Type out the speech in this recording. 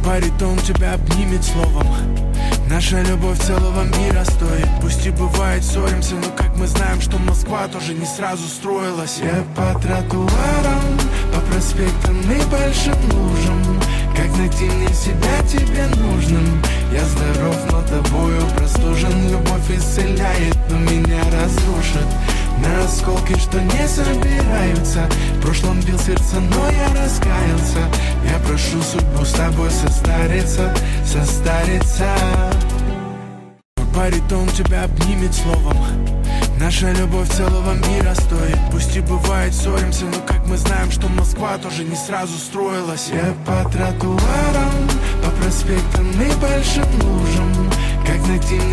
Баритон тебя обнимет словом. Наша любовь целого мира стоит. Пусть и бывает ссоримся, но как мы знаем, что Москва тоже не сразу строилась. Я по тротуарам, по проспектам и большим лужам. Как найти мне себя тебе нужным? Я здоров, но тобою простужен. Любовь исцеляет, но меня разрушит на осколки, что не собираются. В прошлом бил сердце, но я раскаялся. Я прошу судьбу с тобой состариться, состариться. Баритон тебя обнимет словом. Наша любовь целого мира стоит. Пусть и бывает ссоримся, но как мы знаем, что Москва тоже не сразу строилась. Я по тротуарам, по проспектам и большим лужам. Как найти